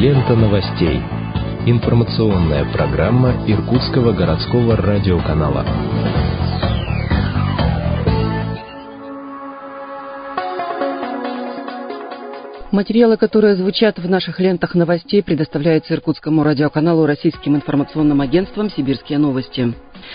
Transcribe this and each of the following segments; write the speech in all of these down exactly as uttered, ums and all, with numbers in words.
Лента новостей. Информационная программа Иркутского городского радиоканала. Материалы, которые звучат в наших лентах новостей, предоставляются Иркутскому радиоканалу Российским информационным агентством «Сибирские новости».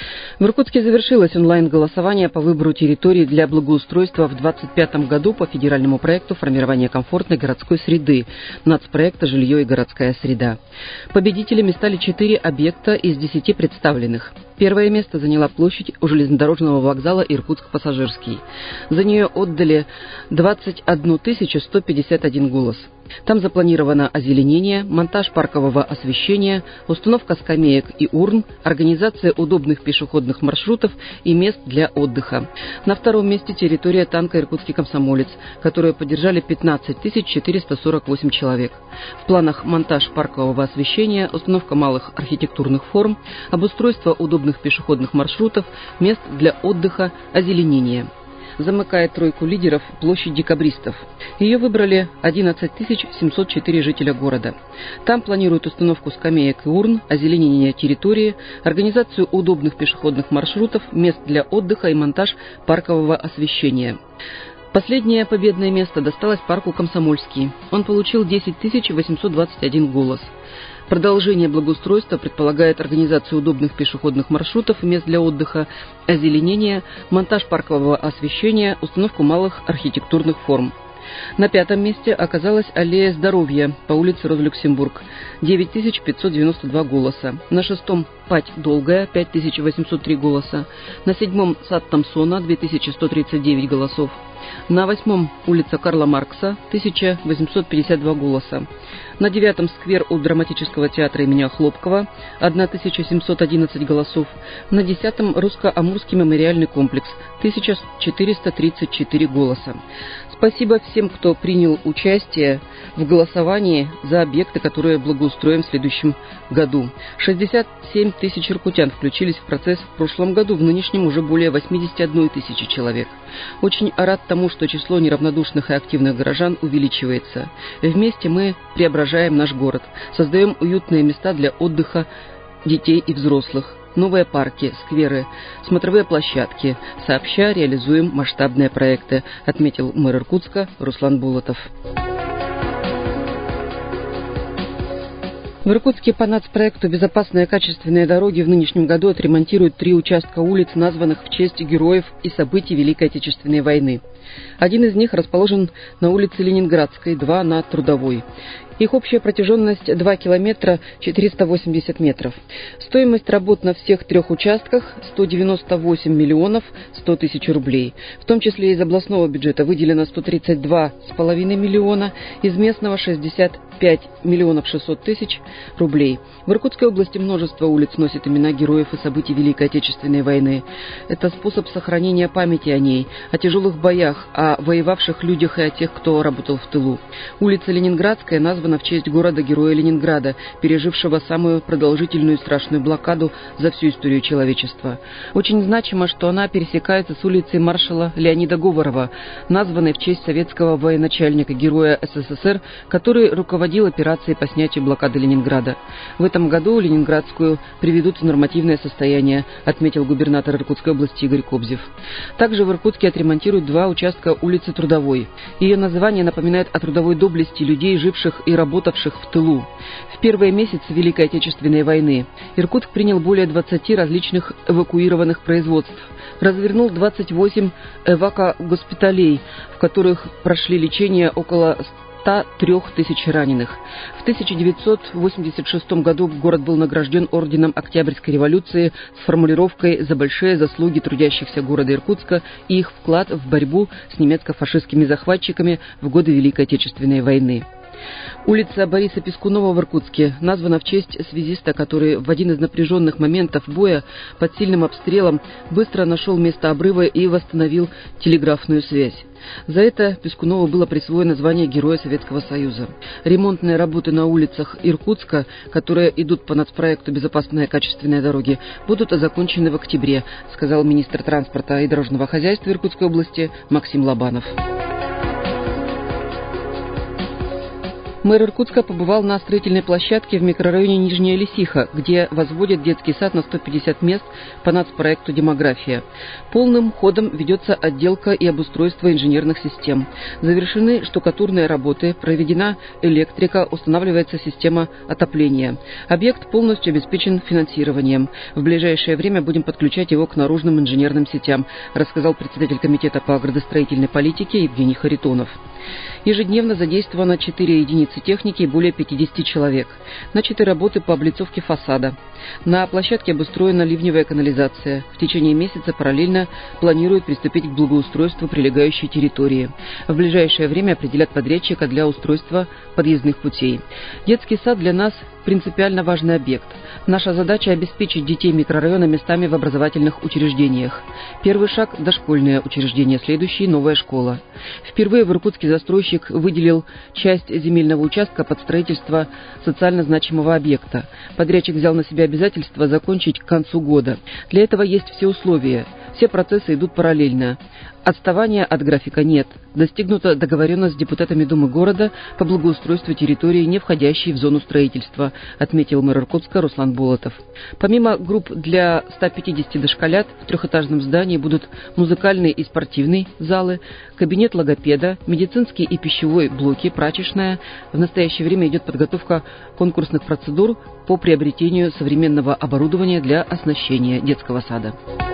В Иркутске завершилось онлайн-голосование по выбору территории для благоустройства в двадцать пятом году по федеральному проекту формирования комфортной городской среды, нацпроекта «Жилье и городская среда». Победителями стали четыре объекта из десяти представленных. Первое место заняла площадь у железнодорожного вокзала Иркутск-Пассажирский. За нее отдали двадцать одну тысячу сто пятьдесят один голос. Там запланировано озеленение, монтаж паркового освещения, установка скамеек и урн, организация удобных пешеходных маршрутов и мест для отдыха. На втором месте территория танка «Иркутский комсомолец», которую поддержали пятнадцать тысяч четыреста сорок восемь человек. В планах монтаж паркового освещения, установка малых архитектурных форм, обустройство удобных пешеходных маршрутов, мест для отдыха, озеленение. Замыкает тройку лидеров площадь декабристов. Ее выбрали одиннадцать тысяч семьсот четыре жителя города. Там планируют установку скамеек и урн, озеленение территории, организацию удобных пешеходных маршрутов, мест для отдыха и монтаж паркового освещения. Последнее победное место досталось парку «Комсомольский». Он получил десять тысяч восемьсот двадцать один голос. Продолжение благоустройства предполагает организацию удобных пешеходных маршрутов и мест для отдыха, озеленение, монтаж паркового освещения, установку малых архитектурных форм. На пятом месте оказалась аллея здоровья по улице Роза-Люксембург, девять тысяч пятьсот девяносто два голоса. На шестом Пать Долгая, пять тысяч восемьсот три голоса. На седьмом сад Томсона, две тысячи сто тридцать девять голосов. На восьмом улица Карла Маркса, тысяча восемьсот пятьдесят два голоса. На девятом сквер у драматического театра имени Хлопкова, тысяча семьсот одиннадцать голосов. На десятом русско-амурский мемориальный комплекс, тысяча четыреста тридцать четыре голоса. Спасибо всем, кто принял участие в голосовании за объекты, которые благоустроим в следующем году. шестьдесят семь тысяч иркутян включились в процесс в прошлом году, в нынешнем уже более восемьдесят одна тысяча человек. Очень рад тому, что число неравнодушных и активных горожан увеличивается. Вместе мы преображаем наш город, создаем уютные места для отдыха детей и взрослых. Новые парки, скверы, смотровые площадки. Сообща реализуем масштабные проекты, отметил мэр Иркутска Руслан Булатов. В Иркутске по нацпроекту «Безопасные качественные дороги» в нынешнем году отремонтируют три участка улиц, названных в честь героев и событий Великой Отечественной войны. Один из них расположен на улице Ленинградской, два на Трудовой. Их общая протяженность два километра четыреста восемьдесят метров. Стоимость работ на всех трех участках сто девяносто восемь миллионов сто тысяч рублей. В том числе из областного бюджета выделено сто тридцать два с половиной миллиона, из местного шестьдесят пять миллионов шестьсот тысяч рублей. В Иркутской области множество улиц носит имена героев и событий Великой Отечественной войны. Это способ сохранения памяти о ней, о тяжелых боях, о воевавших людях и о тех, кто работал в тылу. Улица Ленинградская названа в честь города-героя Ленинграда, пережившего самую продолжительную и страшную блокаду за всю историю человечества. Очень значимо, что она пересекается с улицей маршала Леонида Говорова, названной в честь советского военачальника, героя СССР, который руководил операцией по снятию блокады Ленинграда. В этом году Ленинградскую приведут в нормативное состояние, отметил губернатор Иркутской области Игорь Кобзев. Также в Иркутске отремонтируют два участка улицы Трудовой. Ее название напоминает о трудовой доблести людей, живших и работавших в тылу. В первые месяцы Великой Отечественной войны Иркутск принял более двадцати различных эвакуированных производств, развернул двадцать восемь эвако-госпиталей, в которых прошли лечение около ста трёх тысяч раненых. В тысяча девятьсот восемьдесят шестом году город был награжден орденом Октябрьской революции с формулировкой «За большие заслуги трудящихся города Иркутска и их вклад в борьбу с немецко-фашистскими захватчиками в годы Великой Отечественной войны». Улица Бориса Пискунова в Иркутске названа в честь связиста, который в один из напряженных моментов боя под сильным обстрелом быстро нашел место обрыва и восстановил телеграфную связь. За это Пискунову было присвоено звание Героя Советского Союза. Ремонтные работы на улицах Иркутска, которые идут по нацпроекту «Безопасные качественные дороги», будут закончены в октябре, сказал министр транспорта и дорожного хозяйства Иркутской области Максим Лобанов. Мэр Иркутска побывал на строительной площадке в микрорайоне Нижняя Лисиха, где возводят детский сад на сто пятьдесят мест по нацпроекту «Демография». Полным ходом ведется отделка и обустройство инженерных систем. Завершены штукатурные работы, проведена электрика, устанавливается система отопления. Объект полностью обеспечен финансированием. В ближайшее время будем подключать его к наружным инженерным сетям, рассказал председатель комитета по градостроительной политике Евгений Харитонов. Ежедневно задействовано четыре единицы техники и более пятьдесят человек. Начаты работы по облицовке фасада. На площадке обустроена ливневая канализация. В течение месяца параллельно планируют приступить к благоустройству прилегающей территории. В ближайшее время определят подрядчика для устройства подъездных путей. Детский сад для нас принципиально важный объект. Наша задача – обеспечить детей микрорайона местами в образовательных учреждениях. Первый шаг – дошкольное учреждение, следующий – новая школа. Впервые в Иркутске застройщик выделил часть земельного участка под строительство социально значимого объекта. Подрядчик взял на себя обязательство закончить к концу года. Для этого есть все условия. Все процессы идут параллельно. Отставания от графика нет. Достигнута договоренность с депутатами Думы города по благоустройству территории, не входящей в зону строительства, отметил мэр Иркутска Руслан Болотов. Помимо групп для ста пятидесяти дошколят, в трехэтажном здании будут музыкальные и спортивные залы, кабинет логопеда, медицинские и пищевой блоки, прачечная. В настоящее время идет подготовка конкурсных процедур по приобретению современного оборудования для оснащения детского сада.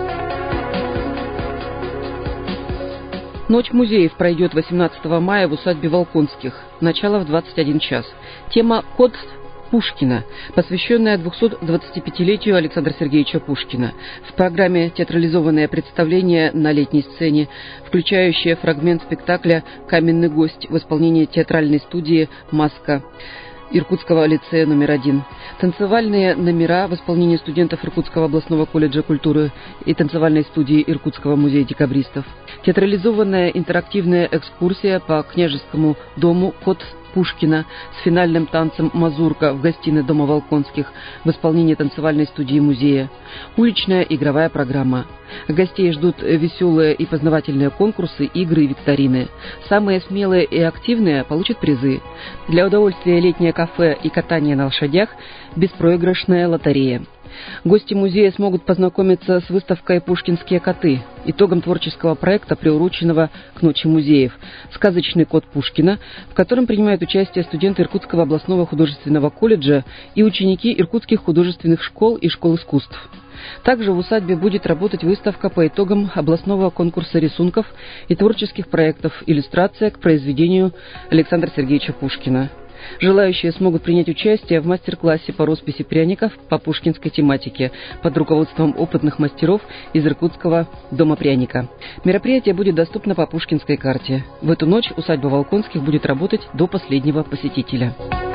Ночь музеев пройдет восемнадцатого мая в усадьбе Волконских. Начало в двадцать один час. Тема «Код Пушкина», посвященная двухсотдвадцатипятилетию Александра Сергеевича Пушкина. В программе театрализованное представление на летней сцене, включающее фрагмент спектакля «Каменный гость» в исполнении театральной студии «Маска» Иркутского лицея номер один. Танцевальные номера в исполнении студентов Иркутского областного колледжа культуры и танцевальной студии Иркутского музея декабристов. Театрализованная интерактивная экскурсия по княжескому дому «Код Пушкина» с финальным танцем «Мазурка» в гостиной дома Волконских в исполнении танцевальной студии музея. Уличная игровая программа. Гостей ждут веселые и познавательные конкурсы, игры и викторины. Самые смелые и активные получат призы. Для удовольствия летнее кафе и катание на лошадях – беспроигрышная лотерея. Гости музея смогут познакомиться с выставкой «Пушкинские коты», итогом творческого проекта, приуроченного к Ночи музеев «Сказочный кот Пушкина», в котором принимают участие студенты Иркутского областного художественного колледжа и ученики иркутских художественных школ и школ искусств. Также в усадьбе будет работать выставка по итогам областного конкурса рисунков и творческих проектов «Иллюстрация к произведению Александра Сергеевича Пушкина». Желающие смогут принять участие в мастер-классе по росписи пряников по пушкинской тематике под руководством опытных мастеров из Иркутского дома пряника. Мероприятие будет доступно по пушкинской карте. В эту ночь усадьба Волконских будет работать до последнего посетителя.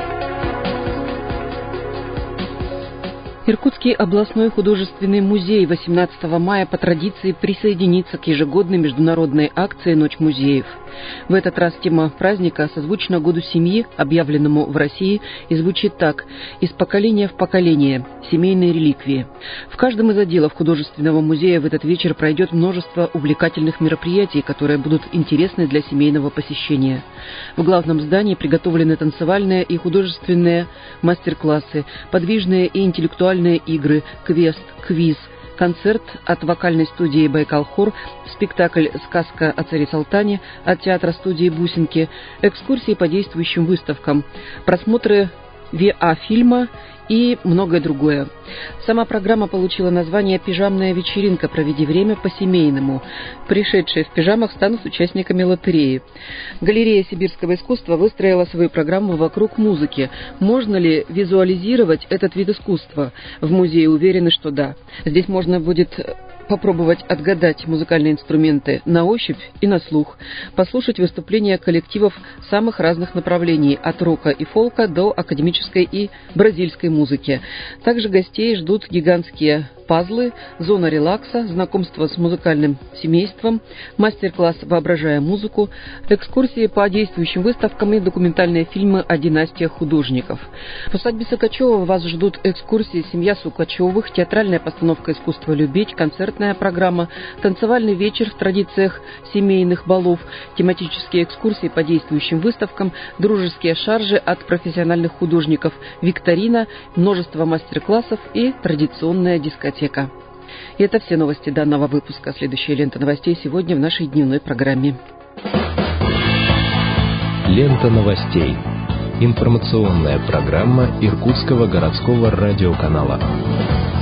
Иркутский областной художественный музей восемнадцатого мая по традиции присоединится к ежегодной международной акции «Ночь музеев». В этот раз тема праздника созвучна Году семьи, объявленному в России, и звучит так: «Из поколения в поколение. Семейные реликвии». В каждом из отделов художественного музея в этот вечер пройдет множество увлекательных мероприятий, которые будут интересны для семейного посещения. В главном здании приготовлены танцевальные и художественные мастер-классы, подвижные и интеллектуальные игры, квест, квиз, концерт от вокальной студии «Байкал-хор», спектакль «Сказка о царе Салтане» от театра-студии «Бусинки», экскурсии по действующим выставкам, просмотры ви эй-фильма и многое другое. Сама программа получила название «Пижамная вечеринка. Проведи время по-семейному». Пришедшие в пижамах станут участниками лотереи. Галерея сибирского искусства выстроила свою программу вокруг музыки. Можно ли визуализировать этот вид искусства? В музее уверены, что да. Здесь можно будет попробовать отгадать музыкальные инструменты на ощупь и на слух, послушать выступления коллективов самых разных направлений, от рока и фолка до академической и бразильской музыки. Также гостей ждут гигантские пазлы, зона релакса, знакомство с музыкальным семейством, мастер-класс «Воображая музыку», экскурсии по действующим выставкам и документальные фильмы о династиях художников. В усадьбе Сукачева вас ждут экскурсии «Семья Сукачевых», театральная постановка «Искусство любить», концертная программа, танцевальный вечер в традициях семейных балов, тематические экскурсии по действующим выставкам, дружеские шаржи от профессиональных художников, викторина, множество мастер-классов и традиционная дискотека. И это все новости данного выпуска. Следующая лента новостей сегодня в нашей дневной программе. Лента новостей. Информационная программа Иркутского городского радиоканала.